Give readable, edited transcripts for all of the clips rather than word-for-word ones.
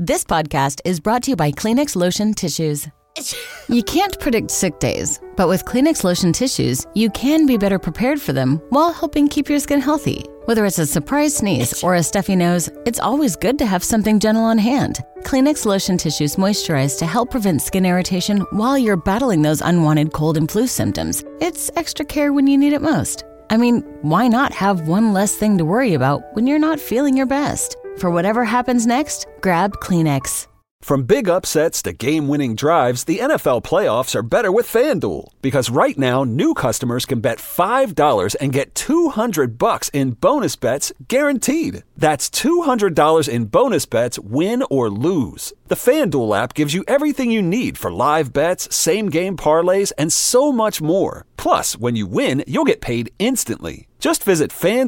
This podcast is brought to you by Kleenex Lotion Tissues. You can't predict sick days, but with Kleenex Lotion Tissues, you can be better prepared for them while helping keep your skin healthy. Whether it's a surprise sneeze or a stuffy nose, it's always good to have something gentle on hand. Kleenex Lotion Tissues moisturize to help prevent skin irritation while you're battling those unwanted cold and flu symptoms. It's extra care when you need it most. I mean, why not have one less thing to worry about when you're not feeling your best? For whatever happens next, grab Kleenex. From big upsets to game-winning drives, the NFL playoffs are better with FanDuel. Because right now, new customers can bet $5 and get $200 in bonus bets guaranteed. That's $200 in bonus bets, win or lose. The FanDuel app gives you everything you need for live bets, same-game parlays, and so much more. Plus, when you win, you'll get paid instantly. Just visit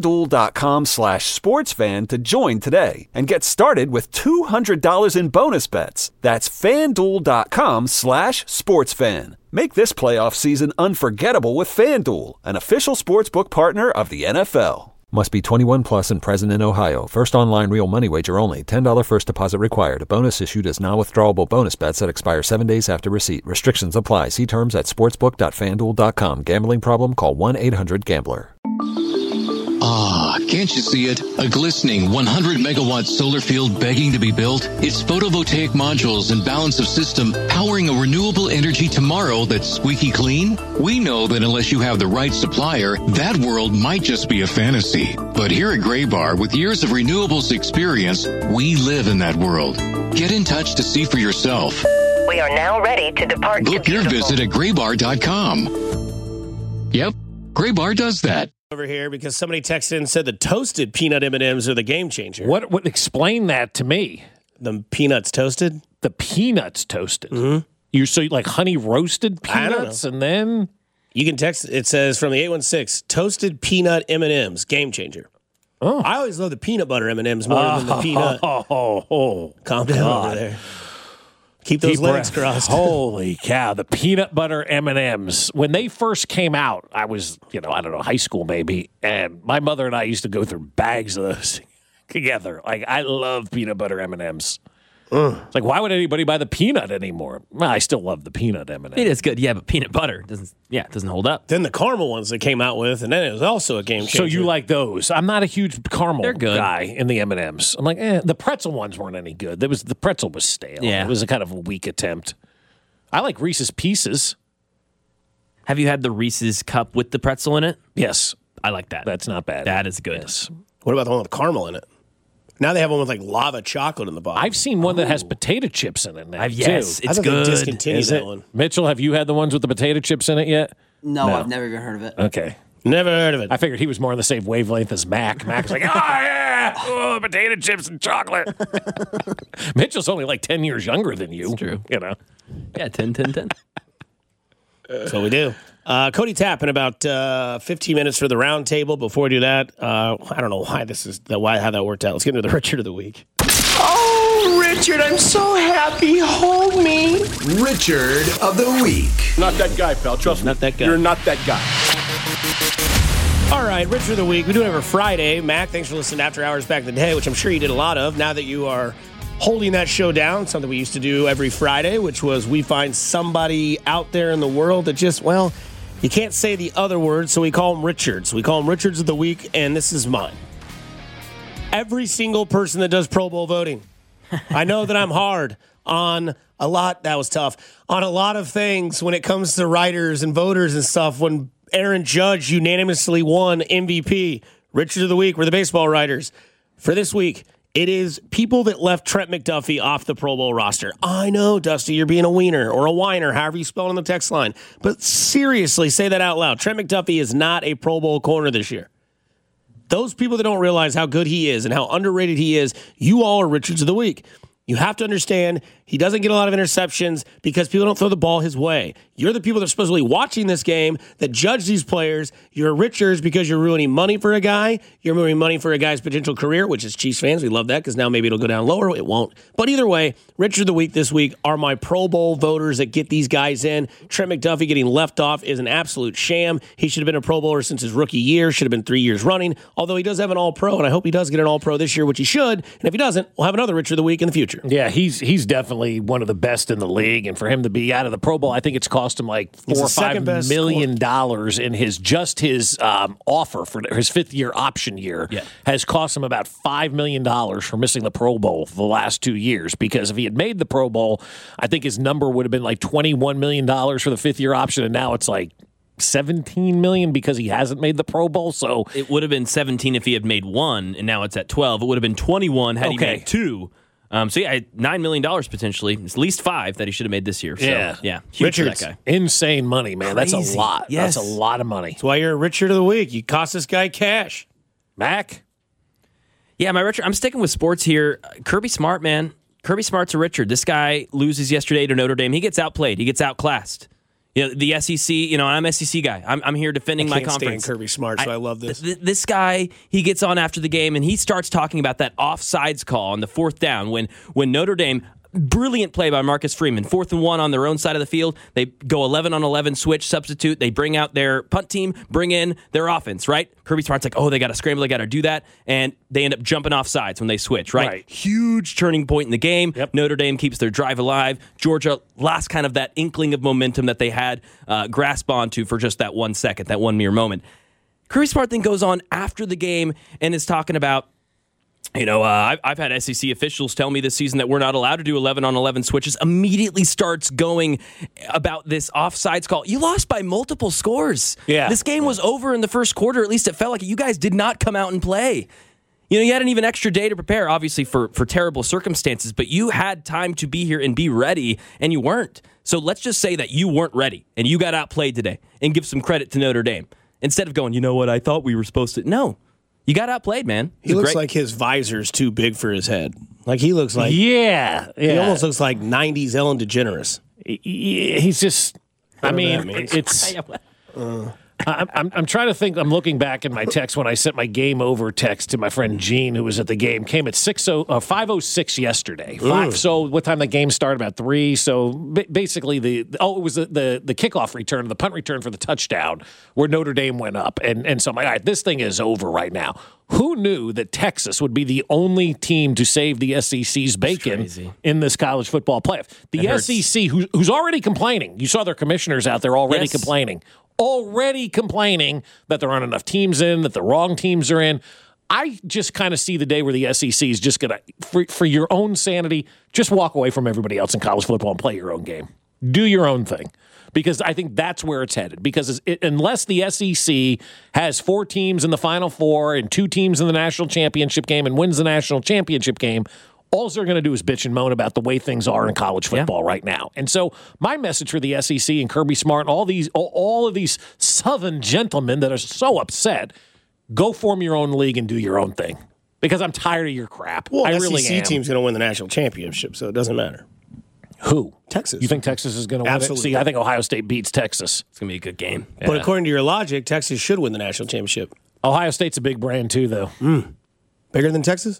FanDuel.com/sportsfan to join today and get started with $200 in bonus bets. That's FanDuel.com/sportsfan. Make this playoff season unforgettable with FanDuel, an official sportsbook partner of the NFL. Must be 21 plus and present in Ohio. First online real money wager only. $10 first deposit required. Bonus issued as non-withdrawable bonus bets that expire 7 days after receipt. Restrictions apply. See terms at sportsbook.fanduel.com. Gambling problem? Call 1-800-GAMBLER. Ah, can't you see it? A glistening 100-megawatt solar field begging to be built? Its photovoltaic modules and balance of system powering a renewable energy tomorrow that's squeaky clean? We know that unless you have the right supplier, that world might just be a fantasy. But here at Graybar, with years of renewables experience, we live in that world. Get in touch to see for yourself. We are now ready to depart. Book your visit at graybar.com. Yep, Graybar does that. Over here because somebody texted in and said the toasted peanut M&Ms are the game changer. What explain that to me? The peanuts toasted? The peanuts toasted. Mm-hmm. You so like honey roasted peanuts and then you can text it says from the 816 toasted peanut M&Ms game changer. Oh. I always love the peanut butter M&Ms more than the peanut. Calm down over there. Keep those legs crossed. Holy cow, the peanut butter M&Ms. When they first came out, I was, I don't know, high school maybe, and my mother and I used to go through bags of those together. Like, I love peanut butter M&Ms. It's like, why would anybody buy the peanut anymore? Well, I still love the peanut M&M. It is good, yeah, but peanut butter doesn't hold up. Then the caramel ones they came out with, and then it was also a game changer. So you like those? I'm not a huge caramel good. guy in the M&Ms. I'm like, the pretzel ones weren't any good. The pretzel was stale. Yeah. It was a kind of a weak attempt. I like Reese's Pieces. Have you had the Reese's cup with the pretzel in it? Yes. I like that. That's not bad. That is good. Yes. What about the one with caramel in it? Now they have one with like lava chocolate in the bottom. I've seen one that has potato chips in it now, yes, too. it's I good. They discontinued that one. Mitchell, have you had the ones with the potato chips in it yet? No, I've never even heard of it. Okay. Never heard of it. I figured he was more on the same wavelength as Mac. Mac's like, oh, yeah, potato chips and chocolate. Mitchell's only like 10 years younger than you. That's true. Yeah, 10. That's what we do. Cody Tapp in about 15 minutes for the round table. Before we do that, I don't know why how that worked out. Let's get into the Richard of the Week. Oh, Richard, I'm so happy. Hold me. Richard of the Week. Not that guy, pal. Trust me. Not that guy. You're not that guy. All right, Richard of the Week. We do it every Friday. Mac, thanks for listening to After Hours back in the day, which I'm sure you did a lot of. Now that you are holding that show down, something we used to do every Friday, which was we find somebody out there in the world that just, you can't say the other words, so we call them Richards. We call them Richards of the Week, and this is mine. Every single person that does Pro Bowl voting. I know that I'm hard on a lot. That was tough. On a lot of things when it comes to writers and voters and stuff. When Aaron Judge unanimously won MVP, Richards of the Week were the baseball writers. For this week, it is people that left Trent McDuffie off the Pro Bowl roster. I know, Dusty, you're being a wiener or a whiner, however you spell it on the text line. But seriously, say that out loud. Trent McDuffie is not a Pro Bowl corner this year. Those people that don't realize how good he is and how underrated he is, you all are Richards of the Week. You have to understand he doesn't get a lot of interceptions because people don't throw the ball his way. You're the people that are supposedly watching this game that judge these players. You're Richards because you're ruining money for a guy. You're ruining money for a guy's potential career, which is Chiefs fans. We love that because now maybe it'll go down lower. It won't. But either way, Richard of the Week this week are my Pro Bowl voters that get these guys in. Trent McDuffie getting left off is an absolute sham. He should have been a Pro Bowler since his rookie year. Should have been 3 years running. Although he does have an All-Pro, and I hope he does get an All-Pro this year, which he should. And if he doesn't, we'll have another Richard of the Week in the future. future. Yeah, he's definitely one of the best in the league, and for him to be out of the Pro Bowl, I think it's cost him like $4 or $5 million in his offer for his 5th-year option year. Has cost him about $5 million for missing the Pro Bowl for the last 2 years. Because if he had made the Pro Bowl, I think his number would have been like $21 million for the 5th-year option, and now it's like $17 million because he hasn't made the Pro Bowl. So it would have been 17 if he had made one, and now it's at 12. It would have been 21 had he made two. So yeah, $9 million potentially. It's at least 5 that he should have made this year. So, yeah, huge for that guy. Insane money, man. Crazy. That's a lot. Yes. That's a lot of money. That's why you're a Richard of the Week. You cost this guy cash. Mac? Yeah, my Richard. I'm sticking with sports here. Kirby Smart, man. Kirby Smart's a Richard. This guy loses yesterday to Notre Dame. He gets outplayed. He gets outclassed. The SEC, I'm an SEC guy. I'm here defending my conference. I can't stand Kirby Smart, so I love this. This guy, he gets on after the game, and he starts talking about that offsides call on the 4th down when Notre Dame, brilliant play by Marcus Freeman, 4th and 1 on their own side of the field. They go 11-on-11 switch, substitute. They bring out their punt team, bring in their offense, right? Kirby Smart's like, they got to scramble, they got to do that, and they end up jumping off sides when they switch, right? Huge turning point in the game. Yep. Notre Dame keeps their drive alive. Georgia lost kind of that inkling of momentum that they had grasp onto for just that 1 second, that one mere moment. Kirby Smart then goes on after the game and is talking about, I've had SEC officials tell me this season that we're not allowed to do 11-on-11 switches. Immediately starts going about this offsides call. You lost by multiple scores. Yeah. This game was over in the first quarter. At least it felt like it. You guys did not come out and play. You had an even extra day to prepare, obviously, for terrible circumstances, but you had time to be here and be ready, and you weren't. So let's just say that you weren't ready, and you got outplayed today, and give some credit to Notre Dame. Instead of going, you know what, I thought we were supposed to. No. You got outplayed, man. He looks like his visor's too big for his head. Like he looks like he almost looks like 90s Ellen DeGeneres. He's just. It's. I'm trying to think. I'm looking back in my text when I sent my game over text to my friend Gene, who was at the game. Came at 5:06 yesterday. So what time the game started? About 3. So basically it was the kickoff return, the punt return for the touchdown, where Notre Dame went up, and so I'm like, all right, this thing is over right now. Who knew that Texas would be the only team to save the SEC's bacon in this college football playoff? The SEC, who's already complaining. You saw their commissioners out there already complaining. Already complaining that there aren't enough teams in, that the wrong teams are in. I just kind of see the day where the SEC is just going to, for your own sanity, just walk away from everybody else in college football and play your own game. Do your own thing. Because I think that's where it's headed. Because unless the SEC has 4 teams in the Final Four and 2 teams in the national championship game and wins the national championship game, all they're going to do is bitch and moan about the way things are in college football right now. And so my message for the SEC and Kirby Smart and all of these Southern gentlemen that are so upset, go form your own league and do your own thing. Because I'm tired of your crap. Well, I SEC really am. team's going to win the national championship, so it doesn't matter. Who? Texas. You think Texas is going to win it? See, I think Ohio State beats Texas. It's going to be a good game. Yeah. But according to your logic, Texas should win the national championship. Ohio State's a big brand too, though. Bigger than Texas?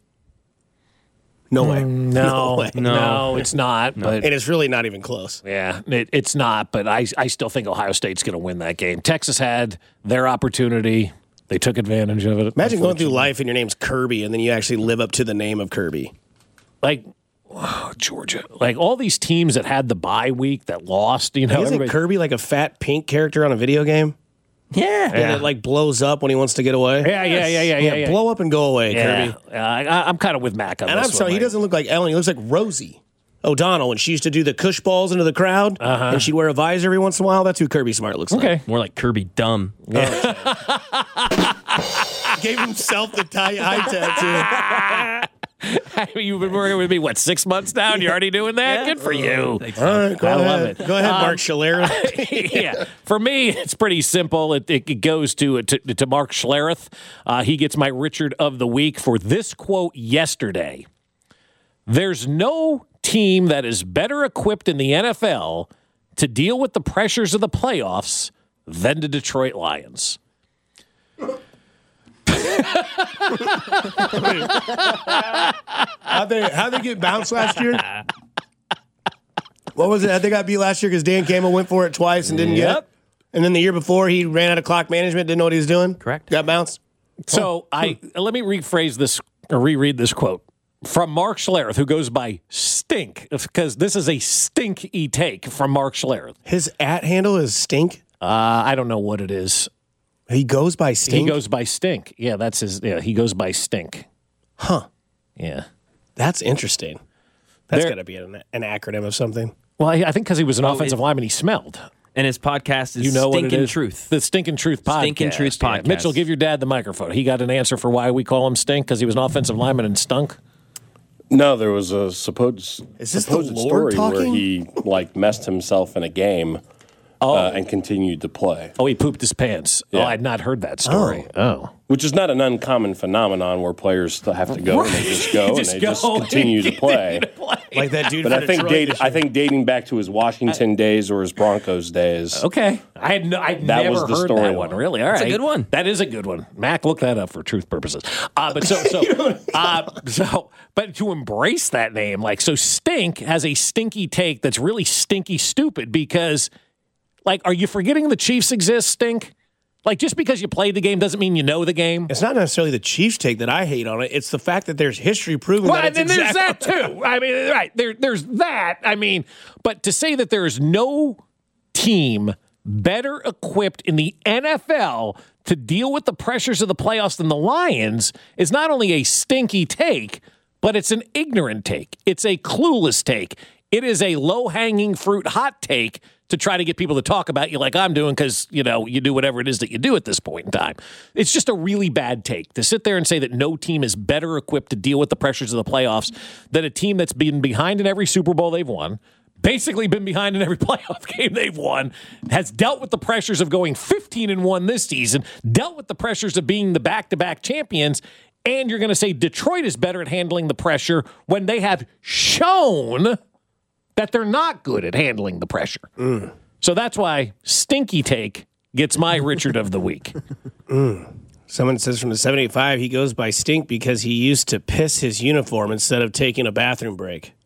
No way. No, it's not. No. But and it's really not even close. Yeah, it's not. But I still think Ohio State's going to win that game. Texas had their opportunity. They took advantage of it. Imagine going through life and your name's Kirby, and then you actually live up to the name of Kirby. Like Georgia. Like all these teams that had the bye week that lost. Isn't Kirby like a fat pink character on a video game? Yeah. And it like blows up when he wants to get away. Yeah. Blow up and go away, Kirby. I'm kind of with Mac on this. And I'm sorry, he doesn't look like Ellen. He looks like Rosie O'Donnell when she used to do the cush balls into the crowd, and she'd wear a visor every once in a while. That's who Kirby Smart looks like. More like Kirby Dumb. Yeah. Gave himself the eye tattoo. You've been working with me, 6 months now, and you're already doing that? Good for you. All right, I love it. Go ahead, Mark Schlereth. Yeah. For me, it's pretty simple. It goes to Mark Schlereth. He gets my Richard of the Week for this quote yesterday. There's no team that is better equipped in the NFL to deal with the pressures of the playoffs than the Detroit Lions. How'd they get bounced last year? What was it? They got beat last year because Dan Campbell went for it twice and didn't get it. And then the year before, he ran out of clock management, didn't know what he was doing. Correct. Got bounced. So let me rephrase this or reread this quote. from Mark Schlereth, who goes by Stink, because this is a stinky take from Mark Schlereth. His @ handle is Stink? I don't know what it is. He goes by Stink? He goes by Stink. Yeah, that's his. Yeah, he goes by Stink. Huh. Yeah. That's interesting. That's got to be an acronym of something. Well, I think because he was an offensive lineman, he smelled. And his podcast is Stinkin' Truth. The Stinkin' Truth podcast. Stinkin' Truth podcast. Yeah. Mitchell, give your dad the microphone. He got an answer for why we call him Stink, because he was an offensive lineman and stunk? No, there was a supposed story talking? where he messed himself in a game and continued to play. Oh, he pooped his pants. Yeah. Oh, I had not heard that story. Oh. Which is not an uncommon phenomenon where players still have to go and they just go and they just continue to play. Like that dude. But I think dating back to his Washington days or his Broncos days. Okay, I never heard that one. Really, all right, that's a good one. That is a good one. Mac, look that up for truth purposes. But to embrace that name, so Stink has a stinky take that's really stinky stupid because, are you forgetting the Chiefs exist? Stink. Just because you played the game doesn't mean you know the game. It's not necessarily the Chiefs take that I hate on it. It's the fact that there's history proving that it's there's that too. I mean, right. There's that. I mean, but to say that there's no team better equipped in the NFL to deal with the pressures of the playoffs than the Lions is not only a stinky take, but it's an ignorant take. It's a clueless take. It is a low-hanging fruit hot take to try to get people to talk about you like I'm doing because, you do whatever it is that you do at this point in time. It's just a really bad take to sit there and say that no team is better equipped to deal with the pressures of the playoffs than a team that's been behind in every Super Bowl they've won, basically been behind in every playoff game they've won, has dealt with the pressures of going 15-1 this season, dealt with the pressures of being the back-to-back champions, and you're going to say Detroit is better at handling the pressure when they have shown that they're not good at handling the pressure. So that's why Stinky Take gets my Richard of the Week. Someone says from the 785 he goes by Stink because he used to piss his uniform instead of taking a bathroom break.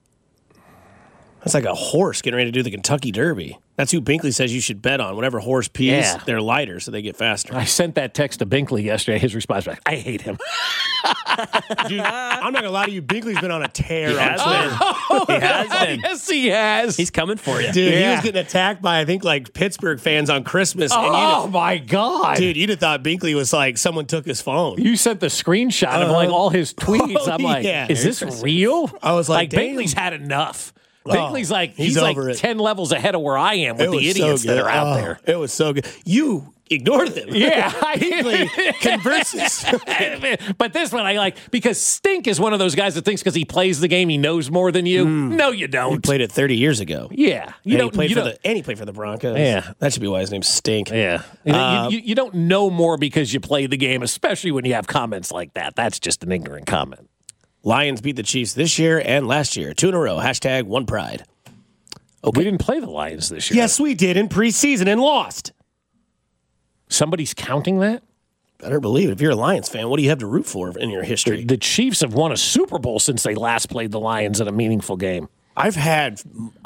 That's like a horse getting ready to do the Kentucky Derby. That's who Binkley says you should bet on. Whenever horse pees, they're lighter, so they get faster. I sent that text to Binkley yesterday. His response was, I hate him. Dude, I'm not going to lie to you. Binkley's been on a tear on Twitter. He has been. Yes, he has. He's coming for you. Dude, he was getting attacked by, I think, Pittsburgh fans on Christmas. Oh, my God. Dude, you'd have thought Binkley was someone took his phone. You sent the screenshot of all his tweets. Oh, I'm like, is this real? I was like, Binkley's had enough. Binkley's he's over it. 10 levels ahead of where I am with the idiots that are out there. It was so good. You ignored them. Yeah. Binkley converses. But this one I like because Stink is one of those guys that thinks because he plays the game he knows more than you. No, you don't. He played it 30 years ago. Yeah. He played for the Broncos. Yeah. That should be why his name's Stink. Yeah. You don't know more because you played the game, especially when you have comments like that. That's just an ignorant comment. Lions beat the Chiefs this year and last year. 2 in a row. #OnePride. Okay. We didn't play the Lions this year. Yes, we did in preseason and lost. Somebody's counting that? Better believe it. If you're a Lions fan, what do you have to root for in your history? The Chiefs have won a Super Bowl since they last played the Lions in a meaningful game. I've had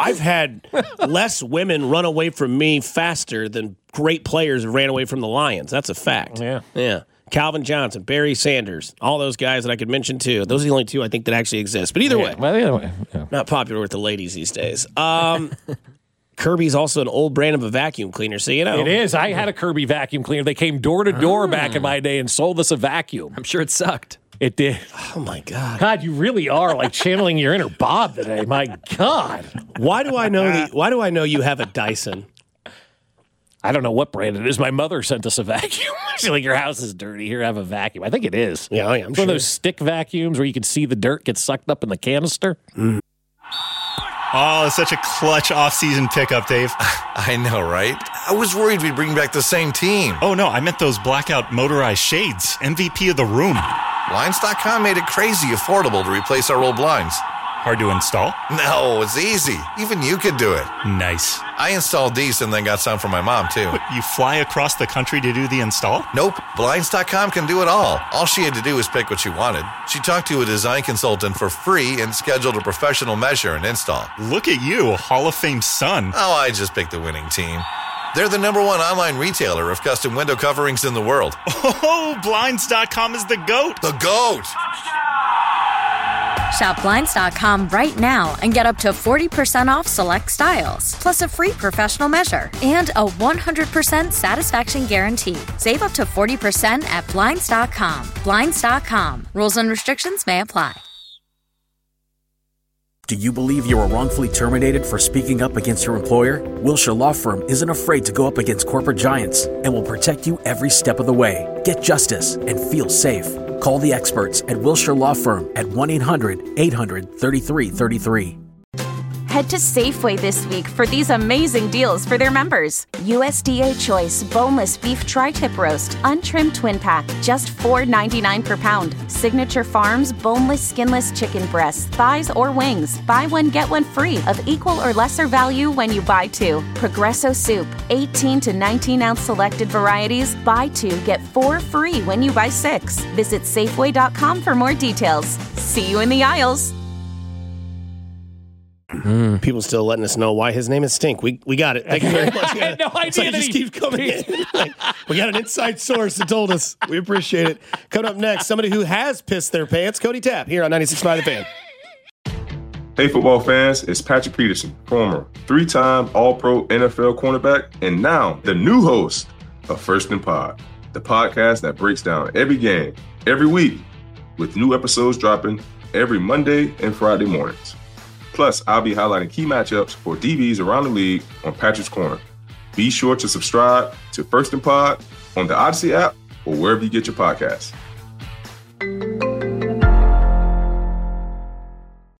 less women run away from me faster than great players have ran away from the Lions. That's a fact. Yeah. Calvin Johnson, Barry Sanders, all those guys that I could mention too. Those are the only two I think that actually exist. But either way, not popular with the ladies these days. Kirby's also an old brand of a vacuum cleaner, so It is. I had a Kirby vacuum cleaner. They came door to door back in my day and sold us a vacuum. I'm sure it sucked. It did. Oh, my God. God, you really are channeling your inner Bob today. My God. Why do I know you have a Dyson? I don't know what brand it is. My mother sent us a vacuum. She's like, your house is dirty. Here, have a vacuum. I think it is. Yeah, I'm sure. One of those stick vacuums where you can see the dirt get sucked up in the canister. Oh, it's such a clutch off-season pickup, Dave. I know, right? I was worried we'd bring back the same team. Oh, no, I meant those blackout motorized shades. MVP of the room. Blinds.com made it crazy affordable to replace our old blinds. Hard to install? No, it's easy. Even you could do it. Nice. I installed these and then got some for my mom, too. But you fly across the country to do the install? Nope. Blinds.com can do it all. All she had to do was pick what she wanted. She talked to a design consultant for free and scheduled a professional measure and install. Look at you, Hall of Fame son. Oh, I just picked the winning team. They're the #1 online retailer of custom window coverings in the world. Oh, Blinds.com is the GOAT. The GOAT! Shop Blinds.com right now and get up to 40% off select styles, plus a free professional measure and a 100% satisfaction guarantee. Save up to 40% at Blinds.com. Blinds.com. Rules and restrictions may apply. Do you believe you were wrongfully terminated for speaking up against your employer? Wilshire Law Firm isn't afraid to go up against corporate giants and will protect you every step of the way. Get justice and feel safe. Call the experts at Wilshire Law Firm at 1-800-800-3333. Head to Safeway this week for these amazing deals for their members. USDA Choice Boneless Beef Tri-Tip Roast, untrimmed twin pack, just $4.99 per pound. Signature Farms Boneless Skinless Chicken Breasts, thighs or wings. Buy one, get one free of equal or lesser value when you buy two. Progresso Soup, 18 to 19 ounce selected varieties. Buy two, get four free when you buy six. Visit Safeway.com for more details. See you in the aisles. People still letting us know why his name is Stink. We got it. Thank you very much. I had no idea. It just keeps coming in. We got an inside source that told us. We appreciate it. Coming up next, somebody who has pissed their pants, Cody Tapp, here on 96.5 The Fan. Hey, football fans, it's Patrick Peterson, former three-time All-Pro NFL cornerback, and now the new host of First and Pod, the podcast that breaks down every game, every week, with new episodes dropping every Monday and Friday mornings. Plus, I'll be highlighting key matchups for DBs around the league on Patrick's Corner. Be sure to subscribe to First and Pod on the Odyssey app or wherever you get your podcasts.